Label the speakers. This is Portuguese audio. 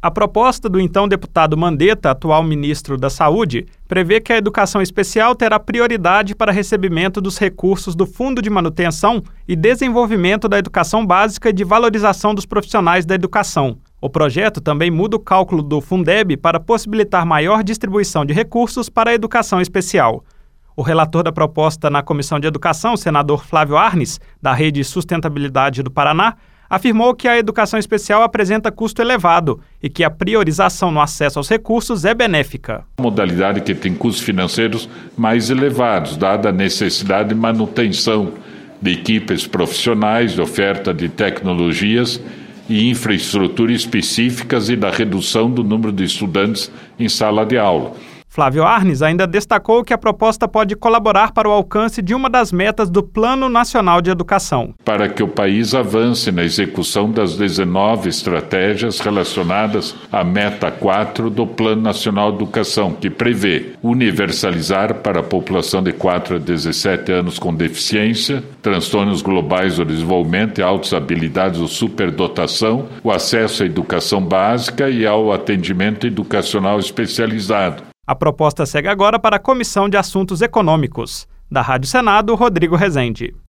Speaker 1: A proposta do então deputado Mandetta, atual ministro da Saúde, prevê que a educação especial terá prioridade para recebimento dos recursos do Fundo de Manutenção e Desenvolvimento da Educação Básica e de Valorização dos Profissionais da Educação. O projeto também muda o cálculo do Fundeb para possibilitar maior distribuição de recursos para a educação especial. O relator da proposta na Comissão de Educação, o senador Flávio Arnes, da Rede Sustentabilidade do Paraná, afirmou que a educação especial apresenta custo elevado e que a priorização no acesso aos recursos é benéfica.
Speaker 2: Modalidade que tem custos financeiros mais elevados, dada a necessidade de manutenção de equipes profissionais, de oferta de tecnologias e infraestrutura específicas e da redução do número de estudantes em sala de aula.
Speaker 1: Flávio Arnes ainda destacou que a proposta pode colaborar para o alcance de uma das metas do Plano Nacional de Educação.
Speaker 2: Para que o país avance na execução das 19 estratégias relacionadas à meta 4 do Plano Nacional de Educação, que prevê universalizar para a população de 4 a 17 anos com deficiência, transtornos globais do desenvolvimento e altas habilidades ou superdotação, o acesso à educação básica e ao atendimento educacional especializado.
Speaker 1: A proposta segue agora para a Comissão de Assuntos Econômicos. Da Rádio Senado, Rodrigo Rezende.